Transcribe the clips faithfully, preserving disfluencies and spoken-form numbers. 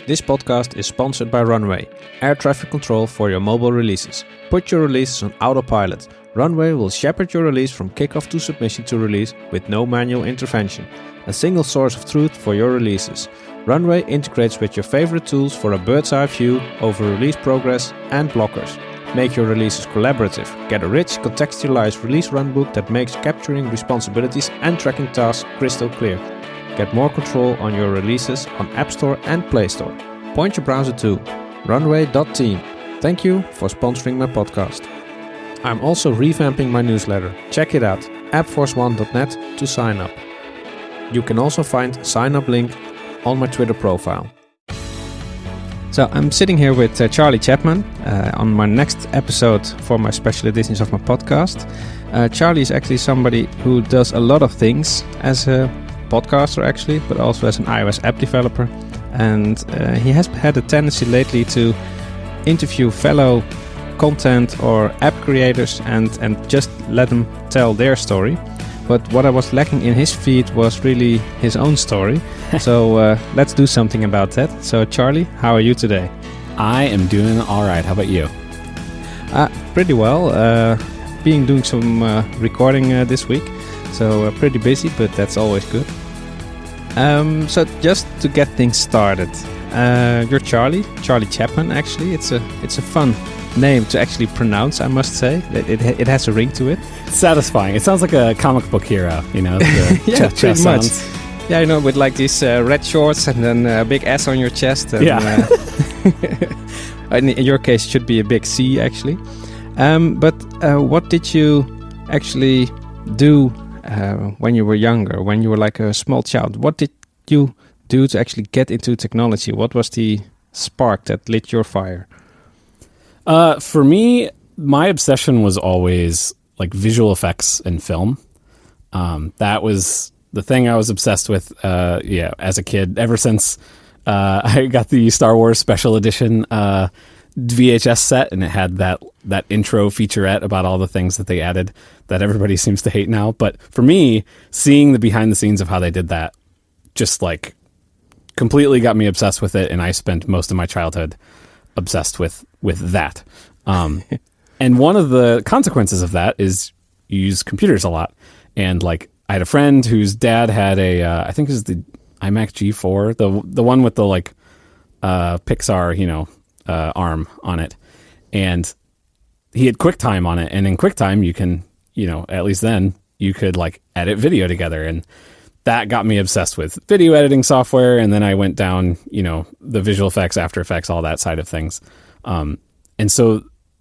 This podcast is sponsored by Runway, air traffic control for your mobile releases. Put your releases on autopilot. Runway will shepherd your release from kickoff to submission to release with no manual intervention. A single source of truth for your releases. Runway integrates with your favorite tools for a bird's eye view over release progress and blockers. Make your releases collaborative. Get a rich, contextualized release runbook that makes capturing responsibilities and tracking tasks crystal clear. Get more control on your releases on App Store and Play Store. Point your browser to runway dot team. Thank you for sponsoring my podcast. I'm also revamping my newsletter. Check it out, app force one dot net to sign up. You can also find a sign up link on my Twitter profile. So I'm sitting here with uh, Charlie Chapman uh, on my next episode for my special editions of my podcast. Uh, Charlie is actually somebody who does a lot of things as a podcaster actually, but also as an iOS app developer. And uh, he has had a tendency lately to interview fellow content or app creators and, and just let them tell their story. But what I was lacking in his feed was really his own story. So uh, let's do something about that. So Charlie, how are you today? I am doing all right. How about you? Uh, pretty well. Uh, being doing some uh, recording uh, this week. So uh, pretty busy, but that's always good. Um, so just to get things started, uh, you're Charlie, Charlie Chapman. Actually, it's a it's a fun name to actually pronounce. I must say it it, it has a ring to it. Satisfying. It sounds like a comic book hero, you know. The yeah, ch- pretty much. Sounds. Yeah, you know, with like these uh, red shorts and then a big S on your chest. And, yeah. uh, in, in your case, it should be a big C actually. Um, but uh, what did you actually do? Uh, when you were younger, when you were like a small child, what did you do to actually get into technology? What was the spark that lit your fire? Uh, for me, my obsession was always like visual effects and film. Um, that was the thing I was obsessed with. Uh, yeah, as a kid, ever since uh, I got the Star Wars Special Edition uh, V H S set, and it had that that intro featurette about all the things that they added that everybody seems to hate now. But for me, seeing the behind the scenes of how they did that just like completely got me obsessed with it, and I spent most of my childhood obsessed with with that. Um, and one of the consequences of that is you use computers a lot. And like I had a friend whose dad had a uh, I think it was the iMac G four, the the one with the like uh, Pixar, you know, uh, arm on it, and he had QuickTime on it. And in QuickTime, you can, you know, at least then you could like edit video together, and that got me obsessed with video editing software. And then I went down, you know, the visual effects, After Effects, all that side of things. Um, and so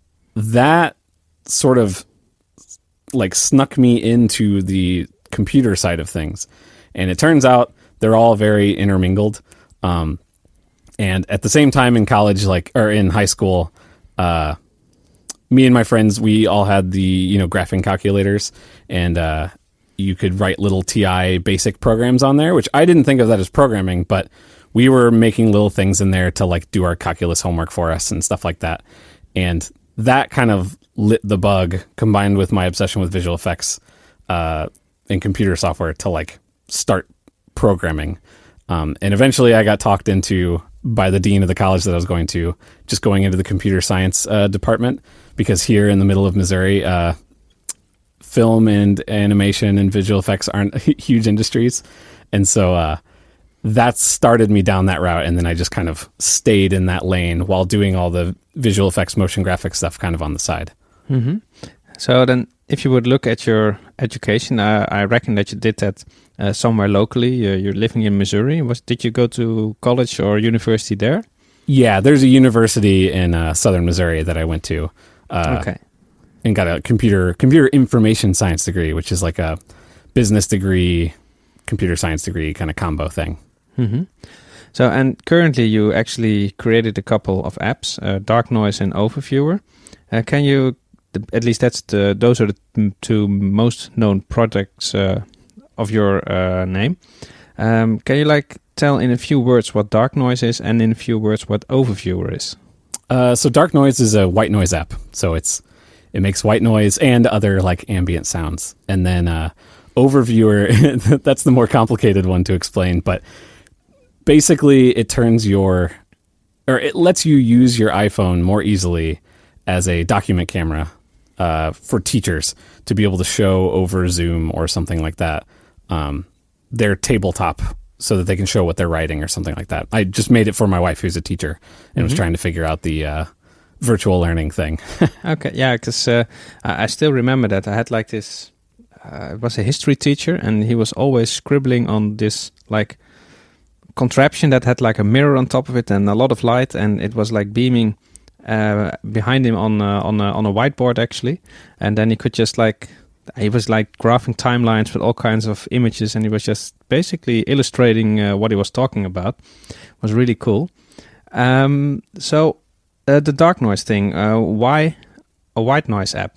that sort of like snuck me into the computer side of things. And it turns out they're all very intermingled. Um, and at the same time in college, like, or in high school, uh, me and my friends, we all had the, you know, graphing calculators, and uh, you could write little T I basic programs on there, which I didn't think of that as programming, but we were making little things in there to like do our calculus homework for us and stuff like that. And that kind of lit the bug, combined with my obsession with visual effects uh, and computer software, to like start programming. Um, and eventually I got talked into by the dean of the college that I was going to, just going into the computer science uh, department, because here in the middle of Missouri, uh, film and animation and visual effects aren't huge industries. And so uh, that started me down that route. And then I just kind of stayed in that lane while doing all the visual effects, motion graphics stuff kind of on the side. Mm-hmm. So then if you would look at your education, uh, I reckon that you did that uh, somewhere locally. Uh, you're living in Missouri. Was Did you go to college or university there? Yeah, there's a university in uh, southern Missouri that I went to. Uh, okay. And got a computer computer information science degree, which is like a business degree, computer science degree kind of combo thing. Mm-hmm. So, and currently you actually created a couple of apps, uh, Dark Noise and Overviewer. Uh, can you, at least that's the those are the two most known projects uh, of your uh, name. Um, can you like tell in a few words what Dark Noise is, and in a few words what Overviewer is? Uh, so Dark Noise is a white noise app. So it's it makes white noise and other like ambient sounds. And then uh, Overviewer, that's the more complicated one to explain. But basically, it turns your or it lets you use your iPhone more easily as a document camera uh, for teachers to be able to show over Zoom or something like that um, their tabletop so that they can show what they're writing or something like that. I just made it for my wife, who's a teacher, and mm-hmm. was trying to figure out the uh, virtual learning thing. Okay, yeah, because uh, I still remember that I had like this. Uh, it was a history teacher, and he was always scribbling on this like contraption that had like a mirror on top of it and a lot of light, and it was like beaming uh, behind him on uh, on a, on a whiteboard actually, and then he could just like he was like graphing timelines with all kinds of images, and he was just basically illustrating uh, what he was talking about. It was really cool. Um, so uh, the dark noise thing, uh, why a white noise app?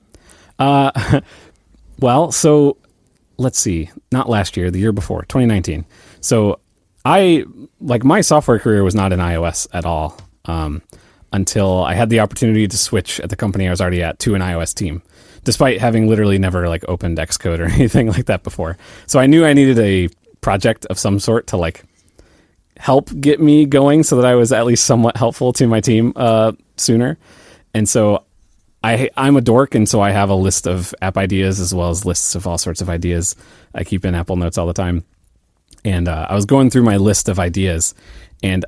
Uh, well, so let's see, not last year, the year before, twenty nineteen. So I, like my software career was not in iOS at all um, until I had the opportunity to switch at the company I was already at to an iOS team, despite having literally never like opened Xcode or anything like that before. So I knew I needed a project of some sort to like help get me going so that I was at least somewhat helpful to my team uh, sooner. And so I, I'm a dork, and so I have a list of app ideas as well as lists of all sorts of ideas. I keep in Apple Notes all the time. And uh, I was going through my list of ideas, and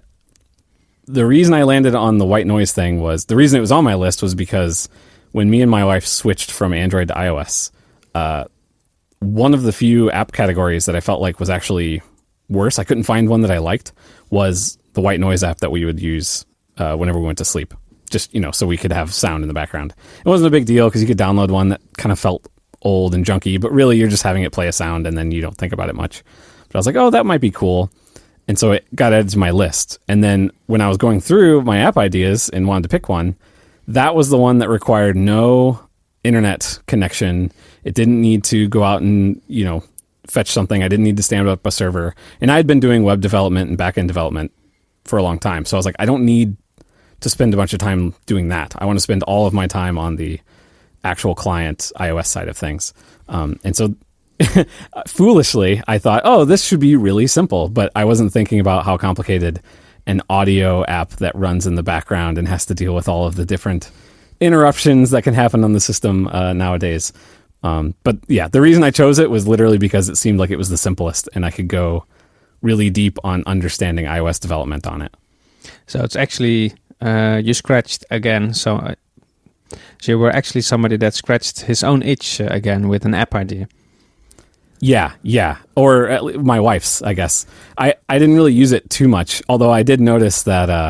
the reason I landed on the white noise thing was, the reason it was on my list was because when me and my wife switched from Android to iOS, uh, one of the few app categories that I felt like was actually worse, I couldn't find one that I liked, was the white noise app that we would use uh, whenever we went to sleep. Just, you know, so we could have sound in the background. It wasn't a big deal because you could download one that kind of felt old and junky, but really you're just having it play a sound and then you don't think about it much. But I was like, oh, that might be cool. And so it got added to my list. And then when I was going through my app ideas and wanted to pick one, that was the one that required no internet connection. It didn't need to go out and, you know, fetch something. I didn't need to stand up a server. And I had been doing web development and backend development for a long time. So I was like, I don't need to spend a bunch of time doing that. I want to spend all of my time on the actual client iOS side of things. Um, and so foolishly, I thought, oh, this should be really simple. But I wasn't thinking about how complicated an audio app that runs in the background and has to deal with all of the different interruptions that can happen on the system uh, nowadays. Um, but yeah, the reason I chose it was literally because it seemed like it was the simplest and I could go really deep on understanding iOS development on it. So it's actually, uh, you scratched again. So, uh, so you were actually somebody that scratched his own itch uh, again with an app idea. Yeah, yeah. Or at least my wife's, I guess. I, I didn't really use it too much, although I did notice that uh,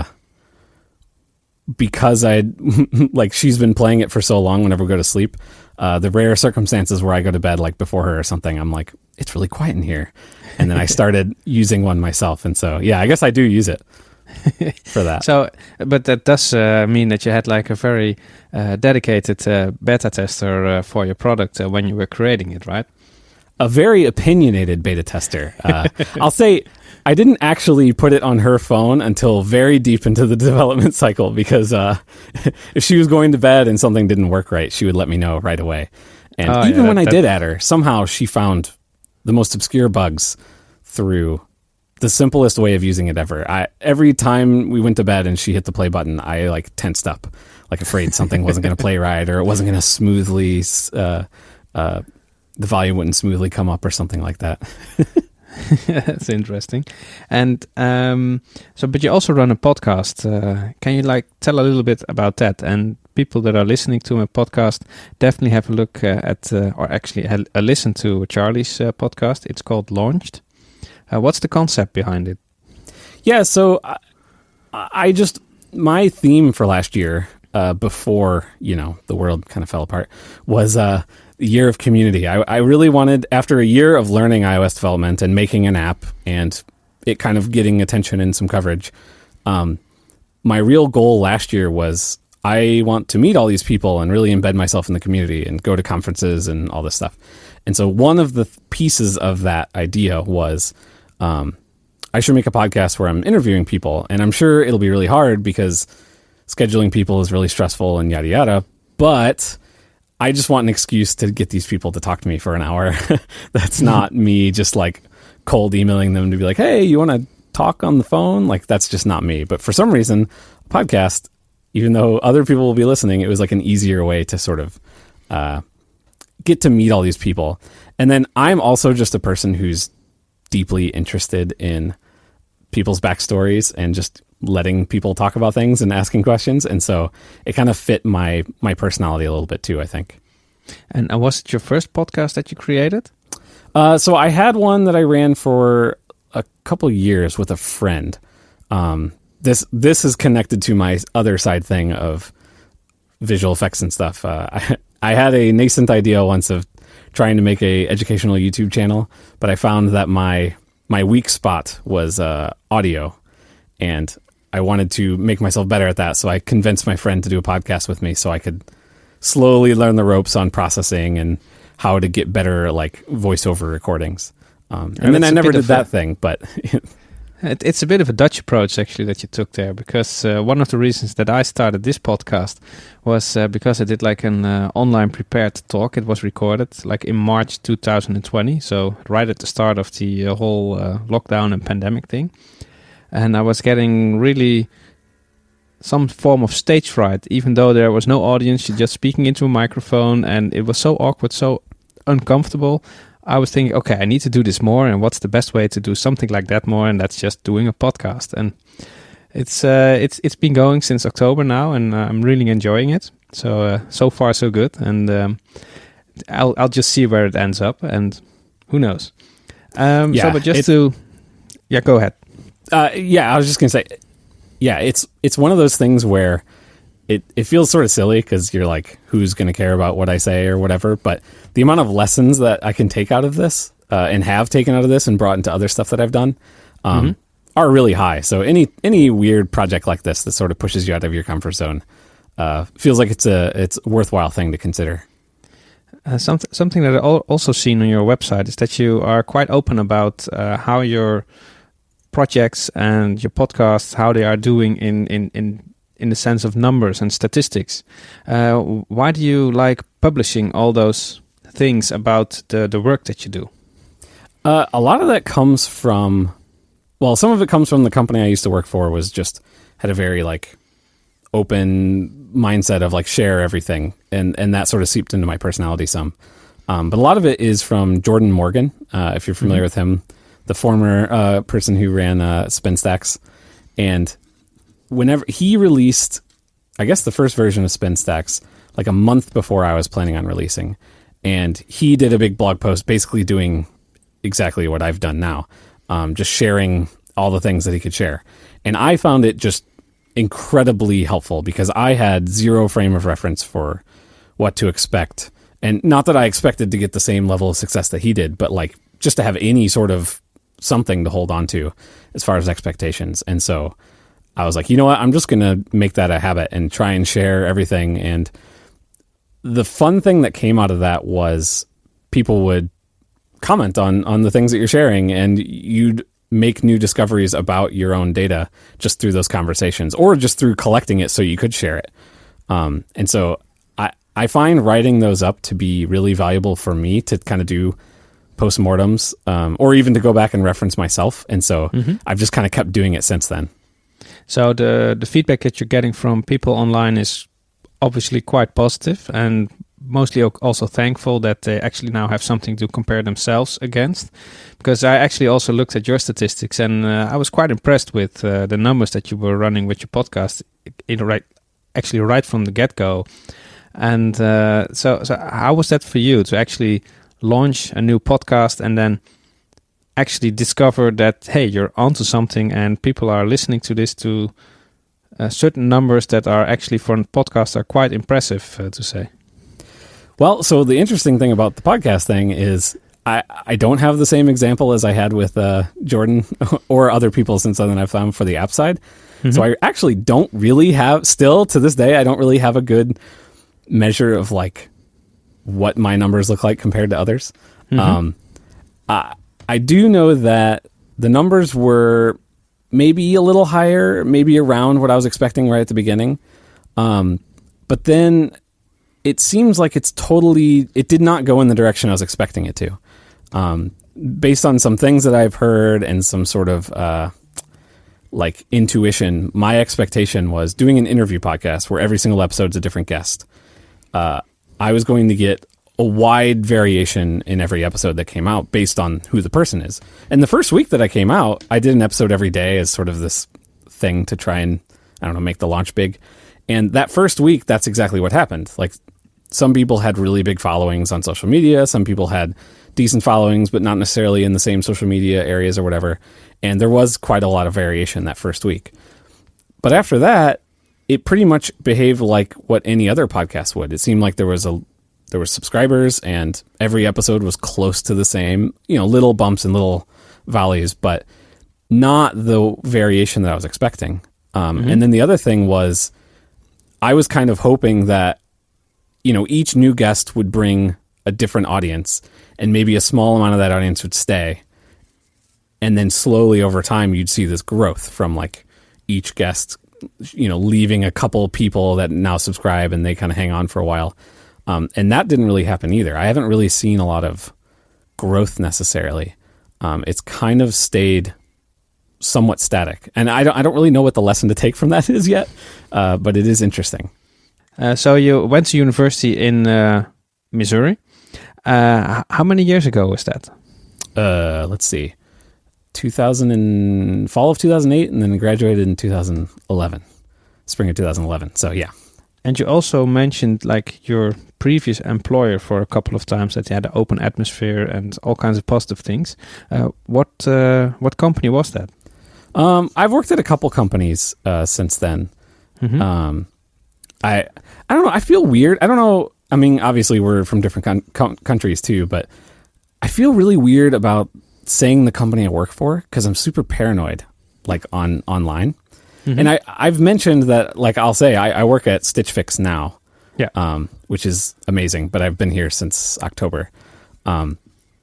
because I like she's been playing it for so long whenever we go to sleep, uh, the rare circumstances where I go to bed like before her or something, I'm like, it's really quiet in here. And then I started using one myself. And so, yeah, I guess I do use it for that. So, but that does uh, mean that you had like a very uh, dedicated uh, beta tester uh, for your product uh, when you were creating it, right? A very opinionated beta tester. Uh, I'll say I didn't actually put it on her phone until very deep into the development cycle because uh, if she was going to bed and something didn't work right, she would let me know right away. And oh, even yeah, when that, I did add her, somehow she found the most obscure bugs through the simplest way of using it ever. I, every time we went to bed and she hit the play button, I like tensed up, like afraid something wasn't going to play right or it wasn't going to smoothly... Uh, uh, the volume wouldn't smoothly come up or something like that. That's interesting. And um, so, but you also run a podcast. Uh, can you like tell a little bit about that? And people that are listening to my podcast, definitely have a look uh, at, uh, or actually a, a listen to Charlie's uh, podcast. It's called Launched. Uh, what's the concept behind it? Yeah, so I, I just, my theme for last year, uh, before, you know, the world kind of fell apart, was... Uh, year of community. I, I really wanted, after a year of learning iOS development and making an app and it kind of getting attention and some coverage, um, my real goal last year was I want to meet all these people and really embed myself in the community and go to conferences and all this stuff. And so one of the pieces of that idea was um, I should make a podcast where I'm interviewing people. And I'm sure it'll be really hard because scheduling people is really stressful and yada yada, but I just want an excuse to get these people to talk to me for an hour. That's not me just like cold emailing them to be like, hey, you want to talk on the phone. Like, that's just not me. But for some reason, a podcast, even though other people will be listening, it was like an easier way to sort of uh, get to meet all these people. And then I'm also just a person who's deeply interested in people's backstories and just letting people talk about things and asking questions. And so it kind of fit my my personality a little bit too, I think. And uh, was it your first podcast that you created? Uh, so I had one that I ran for a couple years with a friend. Um, this this is connected to my other side thing of visual effects and stuff. Uh, I, I had a nascent idea once of trying to make a educational YouTube channel, but I found that my my weak spot was uh, audio, and I wanted to make myself better at that. So I convinced my friend to do a podcast with me so I could slowly learn the ropes on processing and how to get better like voiceover recordings. Um, and, and then I never did that a, thing, but it, it's a bit of a Dutch approach actually that you took there, because uh, one of the reasons that I started this podcast was uh, because I did like an uh, online prepared talk. It was recorded like in March two thousand twenty, so right at the start of the uh, whole uh, lockdown and pandemic thing. And I was getting really some form of stage fright, even though there was no audience. You're just speaking into a microphone, and it was so awkward, so uncomfortable. I was thinking, okay, I need to do this more, and what's the best way to do something like that more? And that's just doing a podcast. And it's uh, it's it's been going since October now, and uh, I'm really enjoying it. So uh, so far so good, and um, I'll I'll just see where it ends up, and who knows. Um, yeah, so, but just to yeah, go ahead. Uh, yeah, I was just gonna say, yeah, it's it's one of those things where it, it feels sort of silly because you're like, who's going to care about what I say or whatever? But the amount of lessons that I can take out of this uh, and have taken out of this and brought into other stuff that I've done um, mm-hmm. are really high. So any any weird project like this that sort of pushes you out of your comfort zone uh, feels like it's a it's a worthwhile thing to consider. Uh, something something that I also seen on your website is that you are quite open about uh, how your projects and your podcasts, how they are doing in, in, in, in the sense of numbers and statistics. Uh, why do you like publishing all those things about the, the work that you do? Uh, a lot of that comes from, well, some of it comes from the company I used to work for was just had a very like open mindset of like share everything. And, and that sort of seeped into my personality some. Um, but a lot of it is from Jordan Morgan, uh, if you're familiar mm-hmm. with him. The former uh, person who ran uh, SpinStacks. And whenever he released, I guess the first version of SpinStacks, like a month before I was planning on releasing. And he did a big blog post basically doing exactly what I've done now, um, just sharing all the things that he could share. And I found it just incredibly helpful because I had zero frame of reference for what to expect. And not that I expected to get the same level of success that he did, but like just to have any sort of something to hold on to as far as expectations. And so I was like, you know what, I'm just going to make that a habit and try and share everything. And the fun thing that came out of that was people would comment on, on the things that you're sharing, and you'd make new discoveries about your own data just through those conversations or just through collecting it so you could share it. Um, and so I, I find writing those up to be really valuable for me to kind of do postmortems, um, or even to go back and reference myself. And so mm-hmm. I've just kind of kept doing it since then. So the the feedback that you're getting from people online is obviously quite positive, and mostly also thankful that they actually now have something to compare themselves against. Because I actually also looked at your statistics, and uh, I was quite impressed with uh, the numbers that you were running with your podcast, in right, actually right from the get-go. And uh, so, so how was that for you to actually launch a new podcast and then actually discover that, hey, you're onto something and people are listening to this to uh, certain numbers that are actually for a podcast are quite impressive, uh, to say? Well, so the interesting thing about the podcast thing is I, I don't have the same example as I had with uh, Jordan or other people since then I've found for the app side. Mm-hmm. So I actually don't really have, still to this day, I don't really have a good measure of like what my numbers look like compared to others. Mm-hmm. Um, I, I do know that the numbers were maybe a little higher, maybe around what I was expecting right at the beginning. Um, but then it seems like it's totally, it did not go in the direction I was expecting it to. Um, based on some things that I've heard and some sort of uh, like intuition, my expectation was doing an interview podcast where every single episode's a different guest. Uh, I was going to get a wide variation in every episode that came out based on who the person is. And the first week that I came out, I did an episode every day as sort of this thing to try and, I don't know, make the launch big. And that first week, that's exactly what happened. Like, some people had really big followings on social media. Some people had decent followings, but not necessarily in the same social media areas or whatever. And there was quite a lot of variation that first week. But after that, it pretty much behaved like what any other podcast would. It seemed like there was a there were subscribers, and every episode was close to the same, you know, little bumps and little valleys, but not the variation that I was expecting. Um, mm-hmm. And then the other thing was, I was kind of hoping that, you know, each new guest would bring a different audience, and maybe a small amount of that audience would stay. And then slowly over time, you'd see this growth from like each guest, you know, leaving a couple people that now subscribe and they kind of hang on for a while. Um, and that didn't really happen either. I haven't really seen a lot of growth necessarily. Um, it's kind of stayed somewhat static. And I don't, I don't really know what the lesson to take from that is yet, uh, but it is interesting. Uh, so you went to university in uh, Missouri. Uh, how many years ago was that? Uh, let's see. two thousand and fall of two thousand eight, and then graduated in two thousand eleven, spring of two thousand eleven. So yeah. And you also mentioned like your previous employer for a couple of times, that you had an open atmosphere and all kinds of positive things. Uh, what uh, what company was that? Um, I've worked at a couple companies uh, since then. Mm-hmm. Um, I I don't know. I feel weird. I don't know. I mean, obviously we're from different con- con- countries too, but I feel really weird about saying the company I work for because I'm super paranoid, like on online. Mm-hmm. And I, I've mentioned that, like I'll say, I, I work at Stitch Fix now, yeah, um, which is amazing. But I've been here since October. Um,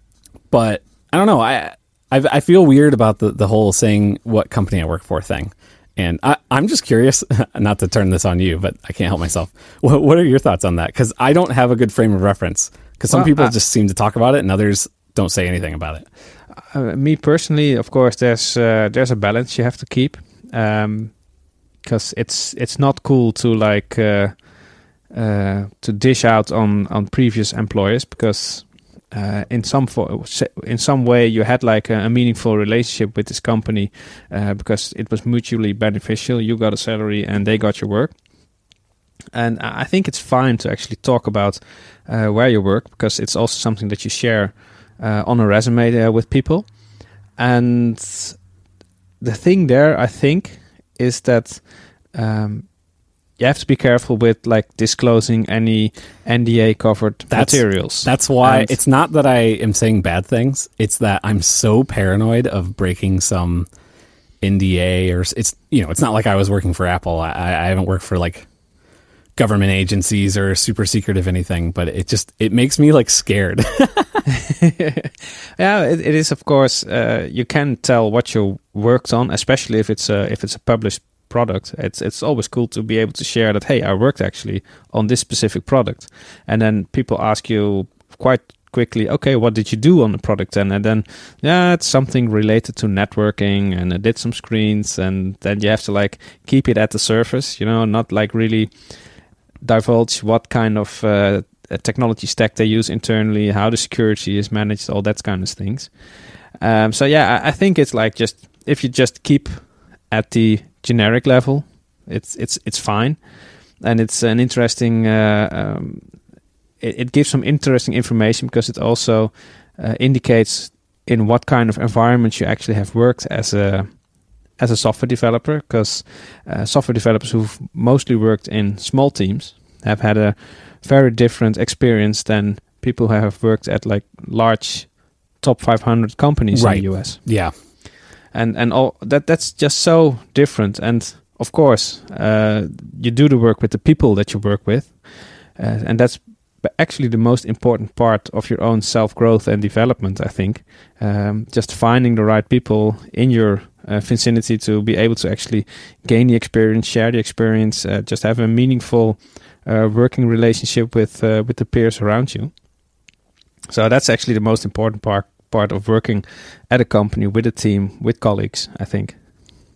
but I don't know. I I've, I feel weird about the, the whole saying what company I work for thing. And I, I'm just curious, not to turn this on you, but I can't help myself. What, what are your thoughts on that? Because I don't have a good frame of reference. Because some well, people uh, just seem to talk about it, and others don't say anything about it. Uh, me personally, of course, there's uh, there's a balance you have to keep. Um, because it's it's not cool to like uh, uh, to dish out on, on previous employers, because uh, in some fo- in some way you had like a, a meaningful relationship with this company uh, because it was mutually beneficial. You got a salary and they got your work, and I think it's fine to actually talk about uh, where you work, because it's also something that you share uh, on a resume there with people. And the thing there, I think, is that um, you have to be careful with like disclosing any N D A covered that's, materials. That's why and it's not that I am saying bad things. It's that I'm so paranoid of breaking some N D A, or it's, you know, it's not like I was working for Apple. I, I haven't worked for like government agencies or super secretive anything, but it just, it makes me like scared. Yeah, it, it is, of course. Uh, you can tell what you worked on, especially if it's a if it's a published product. It's it's always cool to be able to share that, hey, I worked actually on this specific product, and then people ask you quite quickly, okay, what did you do on the product then? And then, yeah, it's something related to networking, and I did some screens, and then you have to like keep it at the surface, you know, not like really divulge what kind of uh, technology stack they use internally, how the security is managed, all that kind of things. Um, so yeah, I, I think it's like just if you just keep at the generic level, it's it's it's fine, and it's an interesting. Uh, um, it, it gives some interesting information because it also uh, indicates in what kind of environment you actually have worked as a as a software developer. Because uh, software developers who've mostly worked in small teams have had a very different experience than people who have worked at like large top five hundred companies right. in the U S. Yeah. And and all that that's just so different. And of course, uh, you do the work with the people that you work with. Uh, and that's actually the most important part of your own self-growth and development, I think. Um, just finding the right people in your uh, vicinity to be able to actually gain the experience, share the experience, uh, just have a meaningful uh, working relationship with uh, with the peers around you. So that's actually the most important part part of working at a company with a team with colleagues, I think.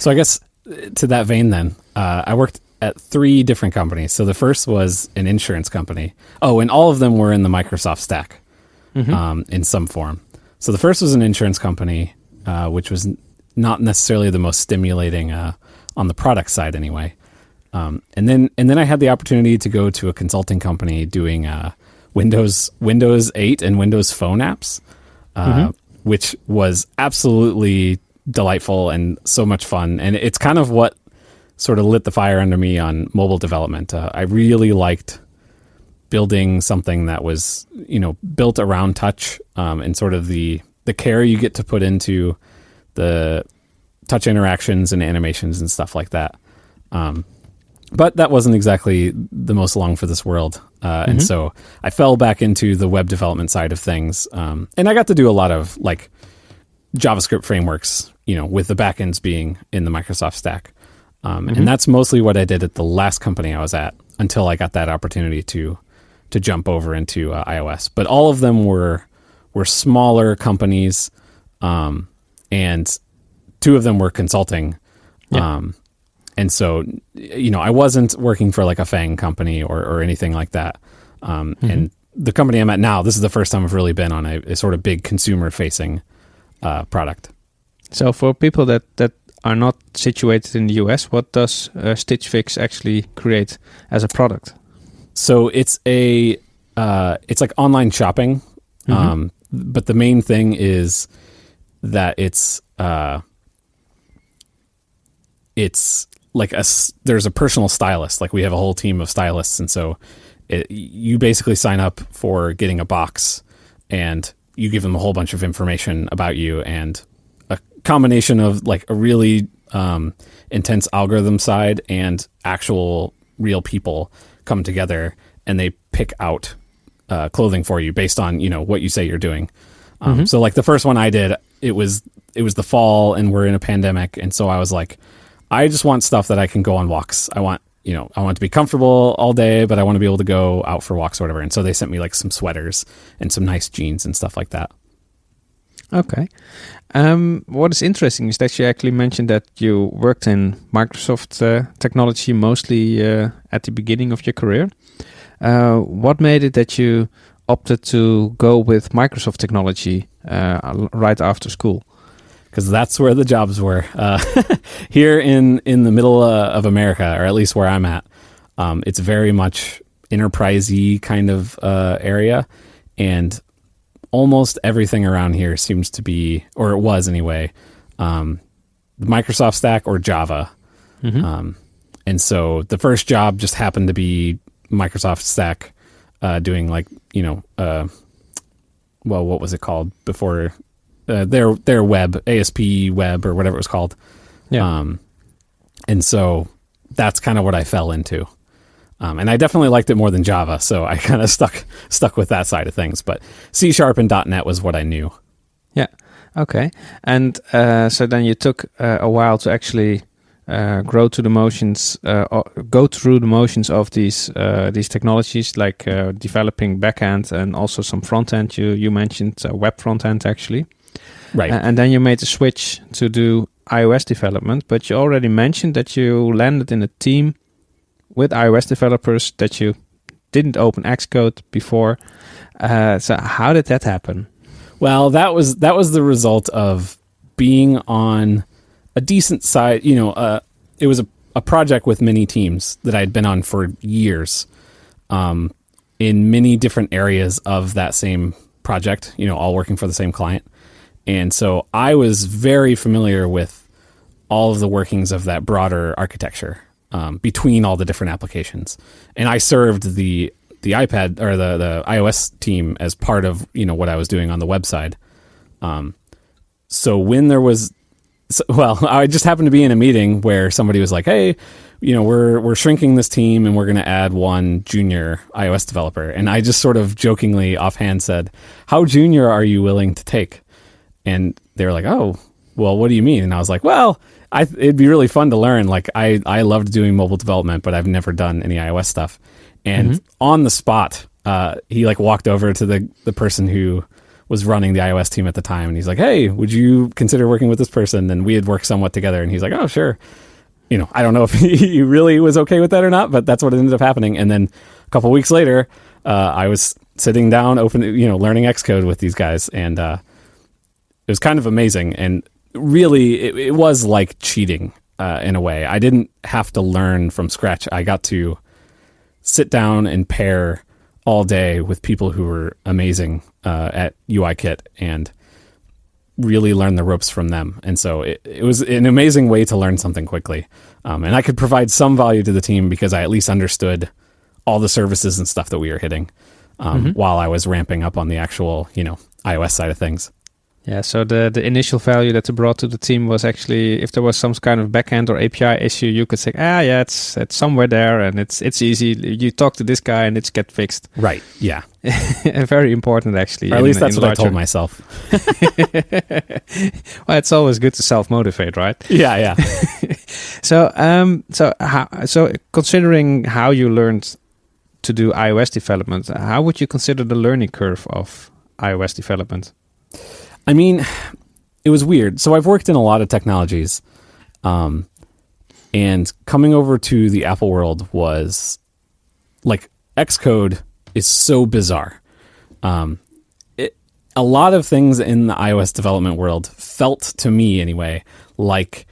So I guess to that vein then, uh, I worked at three different companies. So the first was an insurance company. Oh, and all of them were in the Microsoft stack mm-hmm. um, in some form. So the first was an insurance company, uh, which was not necessarily the most stimulating uh, on the product side anyway. Um, and then and then I had the opportunity to go to a consulting company doing uh, Windows Windows eight and Windows Phone apps, uh, mm-hmm. which was absolutely delightful and so much fun. And it's kind of what sort of lit the fire under me on mobile development. Uh, I really liked building something that was, you know, built around touch um, and sort of the the care you get to put into the touch interactions and animations and stuff like that. Um, but that wasn't exactly the most long for this world. Uh, mm-hmm. And so I fell back into the web development side of things. Um, and I got to do a lot of like JavaScript frameworks, you know, with the backends being in the Microsoft stack. Um, mm-hmm. And that's mostly what I did at the last company I was at until I got that opportunity to to jump over into uh, iOS. But all of them were were smaller companies, um, and two of them were consulting. Yeah. Um, and so, you know, I wasn't working for like a FANG company or, or anything like that. Um, mm-hmm. And the company I'm at now, this is the first time I've really been on a, a sort of big consumer-facing uh, product. So for people that, that are not situated in the U S, what does uh, Stitch Fix actually create as a product? So it's a uh, it's like online shopping, mm-hmm. um, but the main thing is that it's uh, it's like a there's a personal stylist. Like we have a whole team of stylists, and so it, you basically sign up for getting a box, and you give them a whole bunch of information about you, and a combination of like a really um, intense algorithm side and actual real people come together and they pick out uh, clothing for you based on, you know, what you say you're doing. Um, mm-hmm. So like the first one I did, it was it was the fall and we're in a pandemic, and so I was like, I just want stuff that I can go on walks. I want, you know, I want to be comfortable all day, but I want to be able to go out for walks or whatever. And so they sent me like some sweaters and some nice jeans and stuff like that. Okay. Um, what is interesting is that you actually mentioned that you worked in Microsoft uh, technology mostly uh, at the beginning of your career. Uh, what made it that you opted to go with Microsoft technology uh, right after school? Because that's where the jobs were. Uh, here in, in the middle uh, of America, or at least where I'm at, um, it's very much enterprise-y kind of uh, area. And almost everything around here seems to be, or it was anyway, um, the Microsoft stack or Java. Mm-hmm. Um, and so the first job just happened to be Microsoft stack, uh, doing like, you know, uh, well, what was it called before? Uh, their their web, A S P web or whatever it was called. Yeah. Um, and so that's kind of what I fell into. Um, and I definitely liked it more than Java, so I kind of stuck stuck with that side of things. But C Sharp and .dot net was what I knew. Yeah. Okay. And uh, so then you took uh, a while to actually uh, grow to the motions, uh, go through the motions of these uh, these technologies, like uh, developing backend and also some front end. You you mentioned uh, web front end actually. Right. Uh, and then you made a switch to do iOS development, but you already mentioned that you landed in a team with iOS developers that you didn't open Xcode before. Uh, so how did that happen? Well, that was that was the result of being on a decent side. You know, uh, it was a, a project with many teams that I had been on for years, um, in many different areas of that same project. You know, all working for the same client. And so I was very familiar with all of the workings of that broader architecture um, between all the different applications. And I served the the iPad or the, the iOS team as part of, you know, what I was doing on the website. Um, so when there was, so, well, I just happened to be in a meeting where somebody was like, hey, you know, we're we're shrinking this team and we're going to add one junior iOS developer. And I just sort of jokingly offhand said, how junior are you willing to take? And they were like, oh, well, what do you mean? And I was like, well, I, it'd be really fun to learn. Like, I, I loved doing mobile development, but I've never done any iOS stuff. And mm-hmm. on the spot, uh, he like walked over to the, the person who was running the iOS team at the time, and he's like, "Hey, would you consider working with this person?" And we had worked somewhat together, and he's like, "Oh, sure." You know, I don't know if he really was okay with that or not, but that's what ended up happening. And then a couple weeks later, uh, I was sitting down, open, you know, learning Xcode with these guys, and uh, it was kind of amazing. And really, it, it was like cheating uh, in a way. I didn't have to learn from scratch. I got to sit down and pair all day with people who were amazing uh, at UIKit and really learn the ropes from them. And so it, it was an amazing way to learn something quickly. Um, and I could provide some value to the team because I at least understood all the services and stuff that we were hitting um, mm-hmm. while I was ramping up on the actual, you know, iOS side of things. Yeah, so the, the initial value that you brought to the team was actually, if there was some kind of backend or A P I issue, you could say, ah, yeah, it's it's somewhere there, and it's it's easy. You talk to this guy, and it's get fixed. Right. Yeah. Very important, actually. Or at in, least that's what larger... I told myself. Well, it's always good to self motivate, right? Yeah, yeah. so, um, so how, so considering how you learned to do iOS development, how would you consider the learning curve of iOS development? I mean, it was weird. So I've worked in a lot of technologies, um, and coming over to the Apple world was like Xcode is so bizarre. Um, it, a lot of things in the iOS development world felt to me anyway like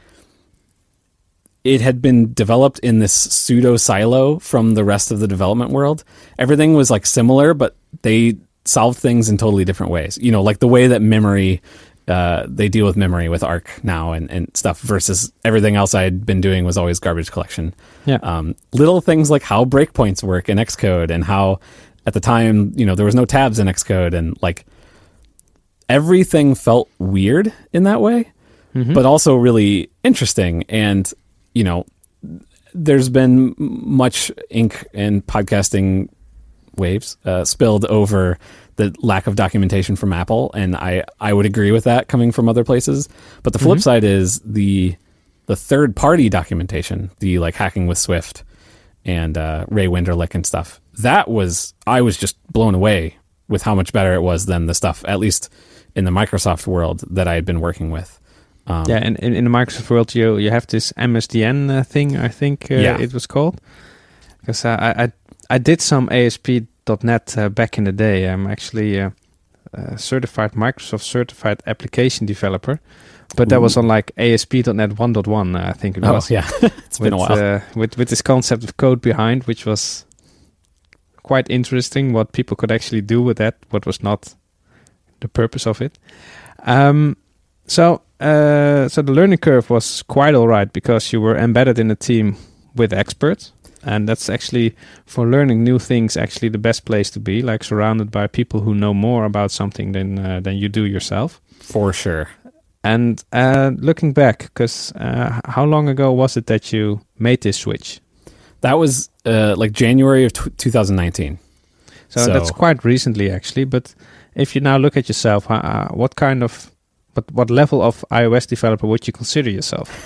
it had been developed in this pseudo silo from the rest of the development world. Everything was like similar, but they solve things in totally different ways. You know, like the way that memory, uh, they deal with memory with Arc now and, and stuff versus everything else I'd been doing was always garbage collection. Yeah. Um, little things like how breakpoints work in Xcode and how at the time, you know, there was no tabs in Xcode and like everything felt weird in that way, mm-hmm. but also really interesting. And, you know, there's been much ink and podcasting waves uh, spilled over the lack of documentation from Apple, and I, I would agree with that coming from other places. But the flip mm-hmm. side is the the third party documentation, the like hacking with Swift and uh, Ray Wenderlich and stuff. That was I was just blown away with how much better it was than the stuff, at least in the Microsoft world, that I had been working with. Um, yeah, and in, in the Microsoft world, you you have this M S D N uh, thing. I think uh, yeah. it was called, because I. I I did some A S P dot net uh, back in the day. I'm actually a, a certified Microsoft certified application developer, but Ooh. that was on like A S P dot net one point one, uh, I think it was. Oh, yeah. It's with, been a while. Uh, with, with this concept of code behind, which was quite interesting, what people could actually do with that, what was not the purpose of it. Um, so, uh, so the learning curve was quite all right because you were embedded in a team with experts. And that's actually, for learning new things, actually the best place to be, like surrounded by people who know more about something than uh, than you do yourself. For sure. And uh, looking back, because uh, how long ago was it that you made this switch? That was uh, like January of t- twenty nineteen. So, so that's quite recently, actually. But if you now look at yourself, uh, what kind of, what, what level of iOS developer would you consider yourself?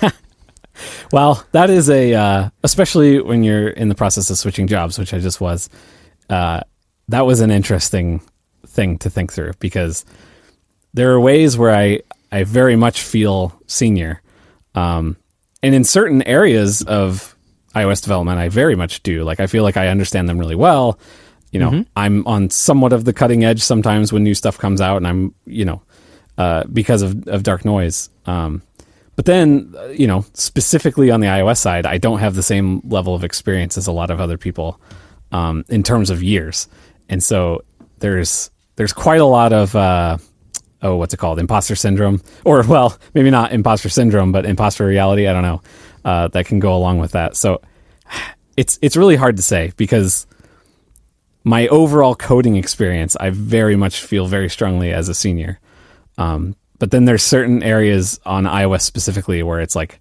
Well, that is a, uh, especially when you're in the process of switching jobs, which I just was, uh, that was an interesting thing to think through because there are ways where I, I very much feel senior. Um, and in certain areas of iOS development, I very much do. Like, I feel like I understand them really well. You know, mm-hmm. I'm on somewhat of the cutting edge sometimes when new stuff comes out and I'm, you know, uh, because of, of Dark Noise. Um, But then, you know, specifically on the iOS side, I don't have the same level of experience as a lot of other people um, in terms of years. And so there's there's quite a lot of, uh, oh, what's it called? Imposter syndrome. Or, well, maybe not imposter syndrome, but imposter reality. I don't know. Uh, that can go along with that. So it's it's really hard to say because my overall coding experience, I very much feel very strongly as a senior. Um But then there's certain areas on iOS specifically where it's like,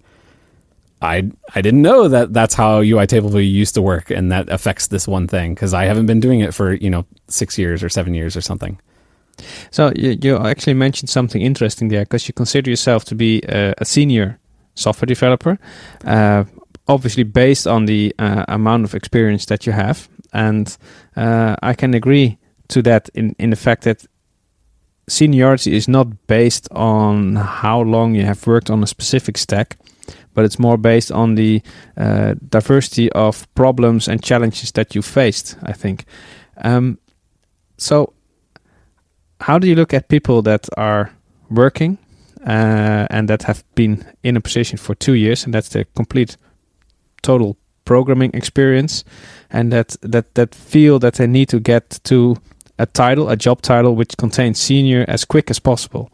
I I didn't know that that's how U I Table View used to work, and that affects this one thing because I haven't been doing it for, you know, six years or seven years or something. So you, you actually mentioned something interesting there because you consider yourself to be a, a senior software developer, uh, obviously based on the uh, amount of experience that you have, and uh, I can agree to that in in the fact that seniority is not based on how long you have worked on a specific stack, but it's more based on the uh, diversity of problems and challenges that you faced, I think. Um, so how do you look at people that are working uh, and that have been in a position for two years, and that's the complete total programming experience, and that, that, that feel that they need to get to a title, a job title, which contains senior as quick as possible?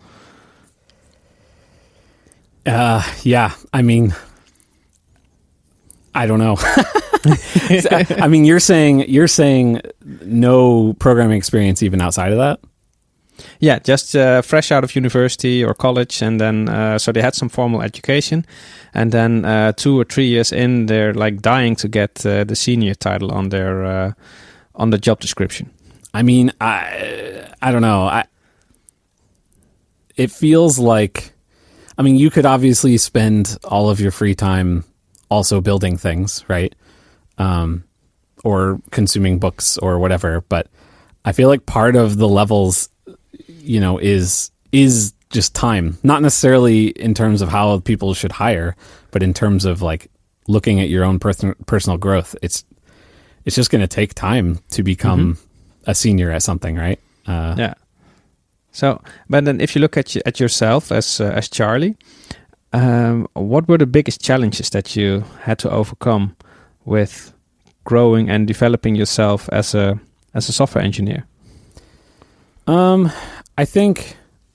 Uh, yeah, I mean, I don't know. I mean, you're saying you're saying no programming experience even outside of that? Yeah, just uh, fresh out of university or college, and then uh, so they had some formal education, and then uh, two or three years in, they're like dying to get uh, the senior title on their uh, on the job description. I mean, I I don't know. I it feels like, I mean, you could obviously spend all of your free time also building things, right? Um, or consuming books or whatever. But I feel like part of the levels, you know, is is just time. Not necessarily in terms of how people should hire, but in terms of like looking at your own person, personal growth. It's it's just going to take time to become mm-hmm. a senior at something, right? Uh, yeah. So, but then if you look at you, at yourself as uh, as Charlie, um, what were the biggest challenges that you had to overcome with growing and developing yourself as a as a software engineer? Um, I think,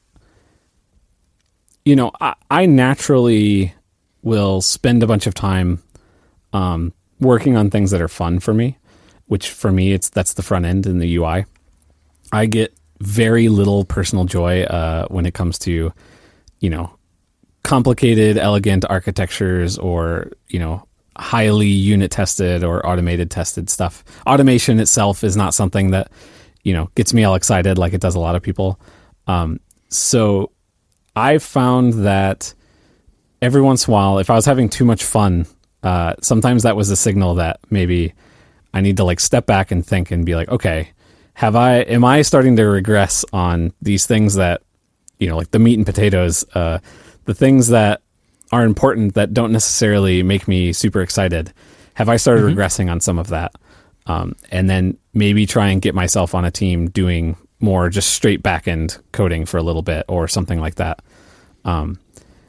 you know, I, I naturally will spend a bunch of time um, working on things that are fun for me, which for me, it's that's the front end and the U I. I get very little personal joy uh, when it comes to, you know, complicated, elegant architectures or, you know, highly unit tested or automated tested stuff. Automation itself is not something that, you know, gets me all excited like it does a lot of people. Um, so I found that every once in a while, if I was having too much fun, uh, sometimes that was a signal that maybe I need to like step back and think and be like, okay, have I, am I starting to regress on these things that, you know, like the meat and potatoes, uh, the things that are important that don't necessarily make me super excited? Have I started mm-hmm. regressing on some of that? Um, and then maybe try and get myself on a team doing more just straight back-end coding for a little bit or something like that. Um,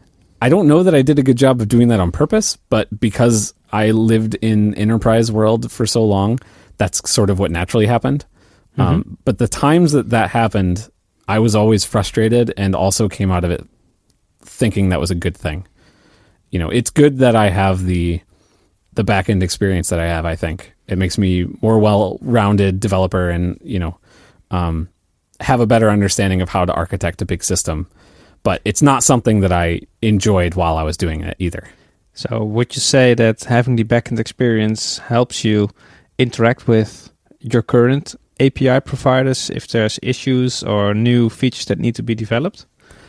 I don't know that I did a good job of doing that on purpose, but because I lived in enterprise world for so long, that's sort of what naturally happened. Mm-hmm. Um, but the times that that happened, I was always frustrated and also came out of it thinking that was a good thing. You know, it's good that I have the the back-end experience that I have, I think. It makes me more well-rounded developer and, you know, um, have a better understanding of how to architect a big system. But it's not something that I enjoyed while I was doing it either. So would you say that having the back-end experience helps you interact with your current A P I providers if there's issues or new features that need to be developed?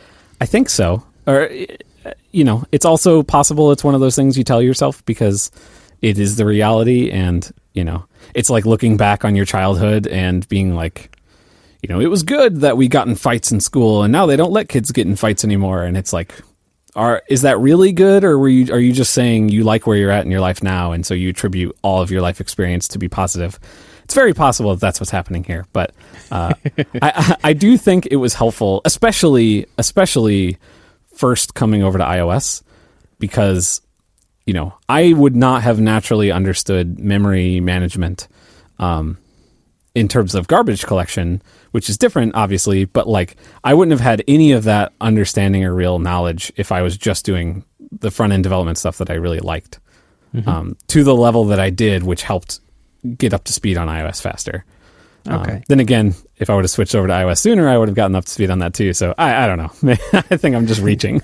I think so. Or, you know, it's also possible it's one of those things you tell yourself because it is the reality. And, you know, it's like looking back on your childhood and being like, you know, it was good that we got in fights in school and now they don't let kids get in fights anymore. And it's like, are is that really good? Or were you are you just saying you like where you're at in your life now and so you attribute all of your life experience to be positive? It's very possible that that's what's happening here. But uh, I, I do think it was helpful, especially especially first coming over to iOS, because, you know, I would not have naturally understood memory management um, in terms of garbage collection, which is different, obviously, but like I wouldn't have had any of that understanding or real knowledge if I was just doing the front-end development stuff that I really liked mm-hmm. um, to the level that I did, which helped get up to speed on iOS faster. Okay. Um, then again, if I would have switched over to iOS sooner, I would have gotten up to speed on that too. So I, I don't know. I think I'm just reaching.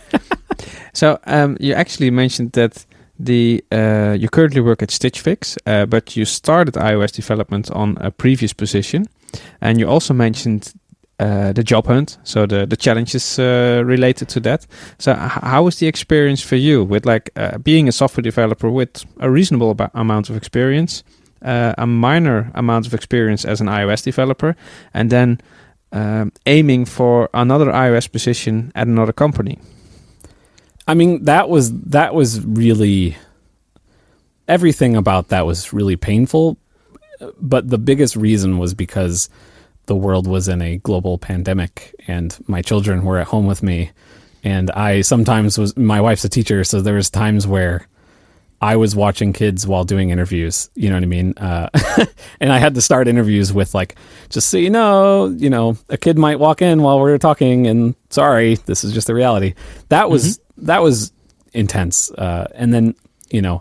So um, you actually mentioned that the uh, you currently work at Stitch Fix, uh, but you started iOS development on a previous position, and you also mentioned uh, the job hunt, so the the challenges uh, related to that. So h- how was the experience for you with like uh, being a software developer with a reasonable ab- amount of experience? Uh, a minor amount of experience as an iOS developer, and then um, aiming for another iOS position at another company? I mean, that was that was really, everything about that was really painful. But the biggest reason was because the world was in a global pandemic and my children were at home with me. And I sometimes was, my wife's a teacher, so there was times where I was watching kids while doing interviews, you know what I mean? Uh, and I had to start interviews with like, just so you know, you know, a kid might walk in while we're talking and sorry, this is just the reality. That was, mm-hmm. that was intense. Uh, and then, you know,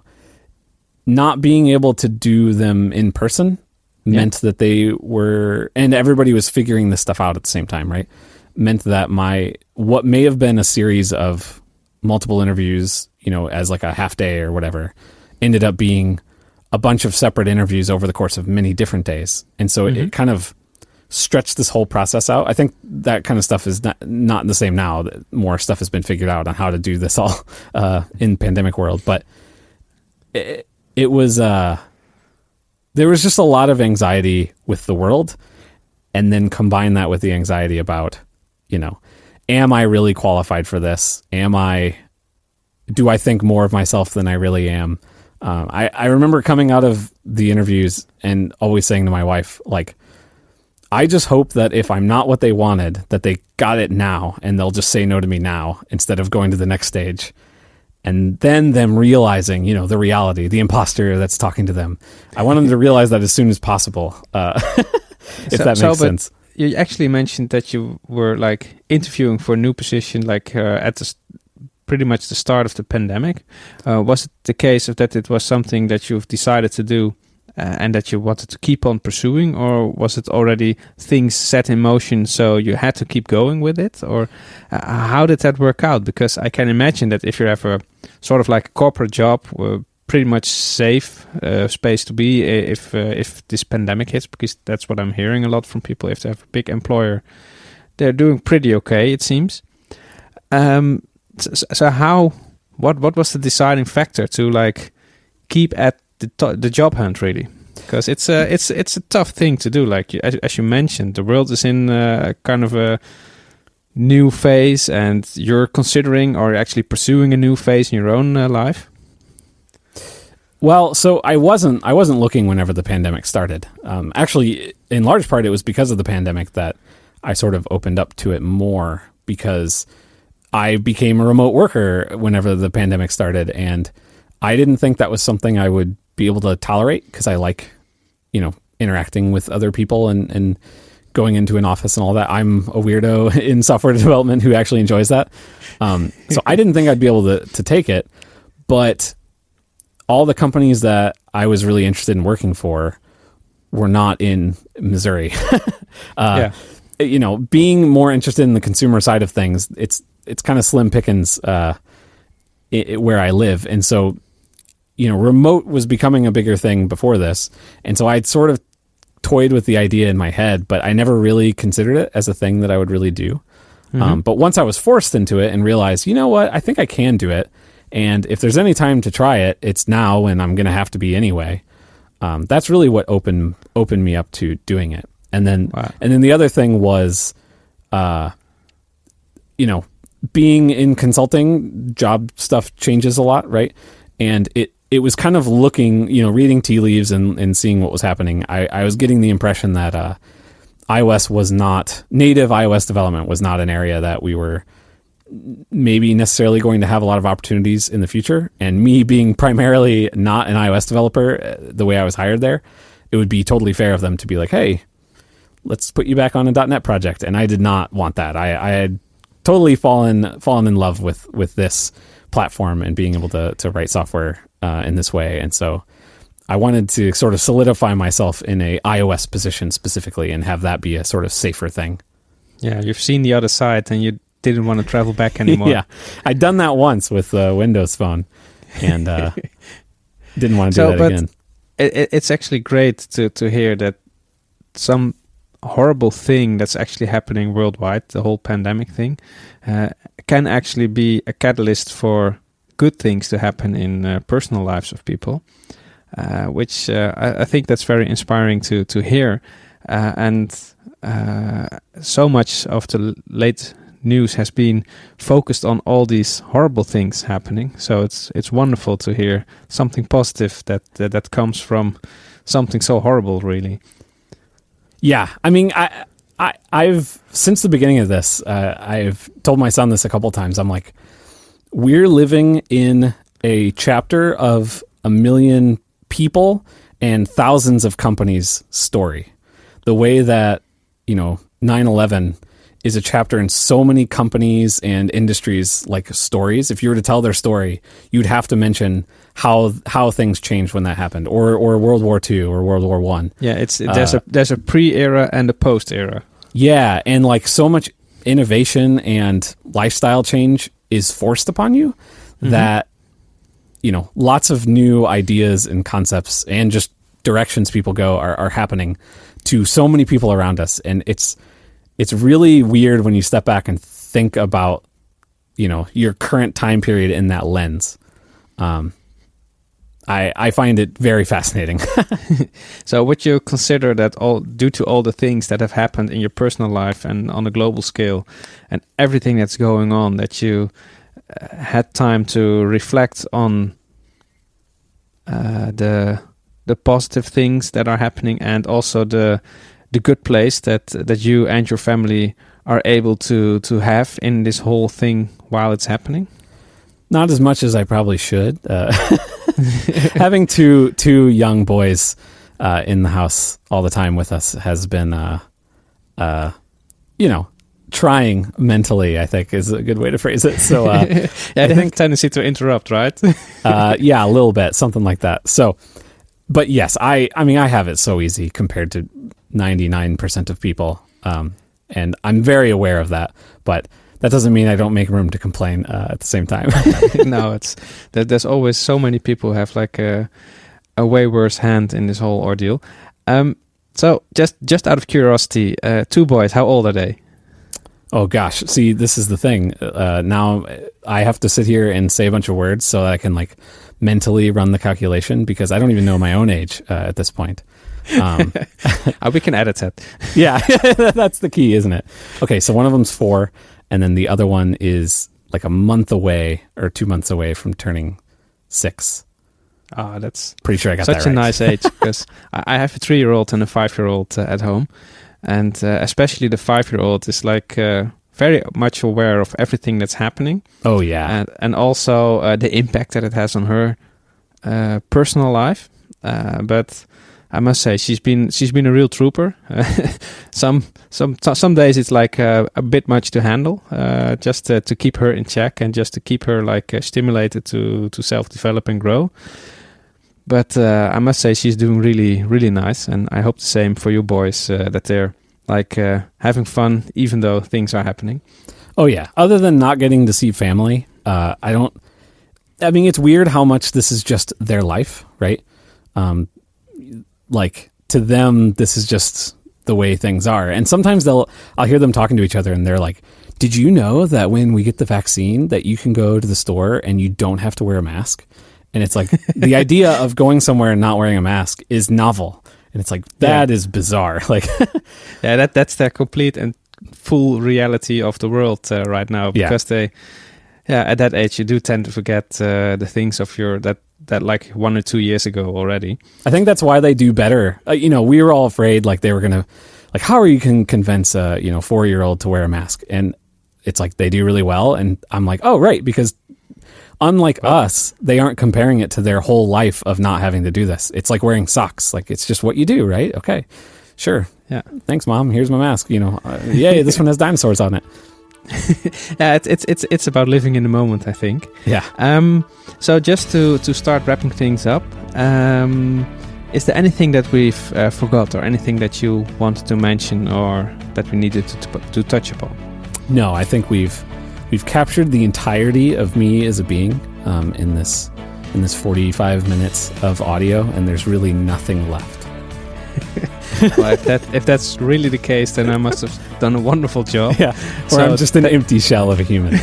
not being able to do them in person yeah. meant that they were, and everybody was figuring this stuff out at the same time, right? Meant that my, what may have been a series of multiple interviews, you know, as like a half day or whatever, ended up being a bunch of separate interviews over the course of many different days. And so mm-hmm. it, it kind of stretched this whole process out. I think that kind of stuff is not, not the same now. That more stuff has been figured out on how to do this all uh, in pandemic world. But it, it was, uh, there was just a lot of anxiety with the world. And then combine that with the anxiety about, you know, am I really qualified for this? Am I, do I think more of myself than I really am? Um, I, I remember coming out of the interviews and always saying to my wife, like, I just hope that if I'm not what they wanted, that they got it now and they'll just say no to me now instead of going to the next stage. And then them realizing, you know, the reality, the imposter that's talking to them. I want them to realize that as soon as possible, uh, if so, that makes so, sense. You actually mentioned that you were like interviewing for a new position, like uh, at the pretty much the start of the pandemic. Uh, was it the case of that it was something that you've decided to do uh, and that you wanted to keep on pursuing, or was it already things set in motion so you had to keep going with it? Or uh, how did that work out? Because I can imagine that if you have a sort of like a corporate job, uh, pretty much safe uh, space to be if uh, if this pandemic hits, because that's what I'm hearing a lot from people. If they have a big employer, they're doing pretty okay, it seems. Um, so, so how, what what was the deciding factor to like keep at the to- the job hunt really? Because it's a it's it's a tough thing to do. Like as, as you mentioned, the world is in uh, kind of a new phase, and you're considering or actually pursuing a new phase in your own uh, life. Well, so I wasn't I wasn't looking whenever the pandemic started. Um, actually, in large part, it was because of the pandemic that I sort of opened up to it more, because I became a remote worker whenever the pandemic started, and I didn't think that was something I would be able to tolerate, because I like, you know, interacting with other people and, and going into an office and all that. I'm a weirdo in software development who actually enjoys that. Um, so I didn't think I'd be able to, to take it, but all the companies that I was really interested in working for were not in Missouri. uh, yeah. You know, being more interested in the consumer side of things, it's it's kind of slim pickings uh, it, it, where I live. And so, you know, remote was becoming a bigger thing before this. And so I'd sort of toyed with the idea in my head, but I never really considered it as a thing that I would really do. Mm-hmm. Um, but once I was forced into it and realized, you know what, I think I can do it. And if there's any time to try it, it's now, and I'm going to have to be anyway. Um, that's really what opened opened me up to doing it. And then, wow. and then the other thing was, uh, you know, being in consulting, job stuff changes a lot, right? And it it was kind of looking, you know, reading tea leaves and, and seeing what was happening. I, I was getting the impression that uh, iOS was not, native iOS development was not an area that we were maybe necessarily going to have a lot of opportunities in the future. And me being primarily not an iOS developer, the way I was hired there, it would be totally fair of them to be like, hey, let's put you back on a .dot net project. And I did not want that. I, I had totally fallen fallen in love with, with this platform and being able to, to write software uh, in this way. And so I wanted to sort of solidify myself in a iOS position specifically and have that be a sort of safer thing. Yeah, you've seen the other side and you didn't want to travel back anymore. Yeah, I'd done that once with the Windows Phone and uh, didn't want to do so, that but again. It, it's actually great to, to hear that some horrible thing that's actually happening worldwide, the whole pandemic thing, uh, can actually be a catalyst for good things to happen in uh, personal lives of people, uh, which uh, I, I think that's very inspiring to to hear. uh, and uh, so much of the l- late news has been focused on all these horrible things happening. So it's it's wonderful to hear something positive that that, that comes from something so horrible, really. Yeah, I mean, I, I, I've since the beginning of this, uh, I've told my son this a couple times. I'm like, we're living in a chapter of a million people and thousands of companies' story. The way that, you know, nine eleven is a chapter in so many companies and industries, like stories. If you were to tell their story, you'd have to mention how how things changed when that happened, or or World War Two or World War One. Yeah, it's there's uh, a there's a pre-era and a post-era. Yeah, and like so much innovation and lifestyle change is forced upon you mm-hmm. that, you know, lots of new ideas and concepts and just directions people go are, are happening to so many people around us. And it's it's really weird when you step back and think about, you know, your current time period in that lens. Um, I I find it very fascinating. So would you consider that all due to all the things that have happened in your personal life and on a global scale and everything that's going on, that you uh, had time to reflect on uh, the the positive things that are happening and also the the good place that that you and your family are able to to have in this whole thing while it's happening? Not as much as I probably should. Uh, having two two young boys uh, in the house all the time with us has been, uh, uh, you know, trying mentally, I think is a good way to phrase it. So, uh, yeah, I they think, have a tendency to interrupt, right? uh, yeah, a little bit, something like that. So, but yes, I, I mean, I have it so easy compared to ninety-nine percent of people. Um, and I'm very aware of that, but that doesn't mean I don't make room to complain uh, at the same time. No, it's that there's always so many people who have like a a way worse hand in this whole ordeal. Um, so just just out of curiosity, uh, two boys, how old are they? Oh gosh, see, this is the thing. Uh, now I have to sit here and say a bunch of words so that I can like mentally run the calculation because I don't even know my own age uh, at this point. Um, uh, we can edit that. Yeah, that's the key, isn't it? Okay, so one of them's four. And then the other one is like a month away or two months away from turning six. Ah, oh, that's pretty sure I got such that right. a nice age because I have a three-year-old and a five-year-old uh, at home, and uh, especially the five-year-old is like uh, very much aware of everything that's happening. Oh yeah, and and also uh, the impact that it has on her uh, personal life. Uh, but I must say she's been she's been a real trooper. Uh, some some some days it's like uh, a bit much to handle, uh, just uh, to keep her in check and just to keep her like uh, stimulated to to self develop and grow. But uh, I must say she's doing really really nice, and I hope the same for you boys, uh, that they're like uh, having fun even though things are happening. Oh yeah. Other than not getting to see family, uh, I don't. I mean, it's weird how much this is just their life, right? Um, like to them, this is just the way things are. And sometimes they'll, I'll hear them talking to each other and they're like, did you know that when we get the vaccine that you can go to the store and you don't have to wear a mask? And it's like the idea of going somewhere and not wearing a mask is novel. And it's like, that yeah. is bizarre. Like, yeah, that that's the complete and full reality of the world uh, right now, because yeah. they, yeah, at that age, you do tend to forget uh, the things of your, that, that like one or two years ago already. I think that's why they do better. Uh, you know, we were all afraid like they were going to, like, how are you can convince a, you know, four-year-old to wear a mask? And it's like they do really well. And I'm like, oh, right. Because unlike well, us, they aren't comparing it to their whole life of not having to do this. It's like wearing socks. Like, it's just what you do, right? Okay, sure. Yeah. Thanks, Mom. Here's my mask. You know, uh, yay, this one has dinosaurs on it. Yeah, it's it's it's it's about living in the moment, I think. Yeah. Um. So just to to start wrapping things up, um, is there anything that we've uh, forgot, or anything that you wanted to mention, or that we needed to to, to touch upon? No, I think we've we've captured the entirety of me as a being um, in this in this forty-five minutes of audio, and there's really nothing left. Well, if, that, if that's really the case, then I must have done a wonderful job. Yeah, or so I'm just an th- empty shell of a human.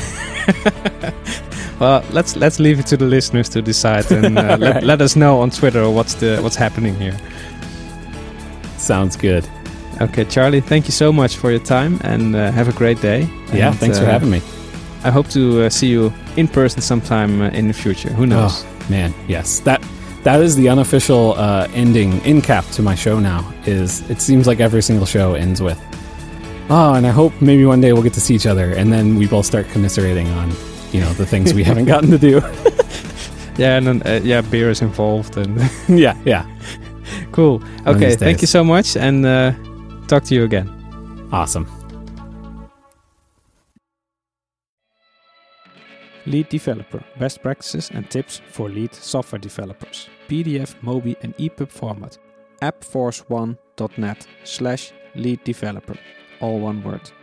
Well, let's let's leave it to the listeners to decide, and uh, let, right. let us know on Twitter what's the what's happening here. Sounds good. Okay, Charlie, thank you so much for your time, and uh, have a great day. Yeah, and, thanks uh, for having me. I hope to uh, see you in person sometime uh, in the future. Who knows? Oh, man, yes. That that is the unofficial uh, ending, end cap to my show now. Is it seems like every single show ends with, oh, and I hope maybe one day we'll get to see each other, and then we both start commiserating on, you know, the things we haven't gotten to do. Yeah, and then, uh, yeah, beer is involved, and yeah, yeah. Cool. Okay, thank you so much, and uh, talk to you again. Awesome. Lead Developer, best practices and tips for lead software developers. P D F, Mobi and E P U B format. appforce one dot net slash lead developer. All one word.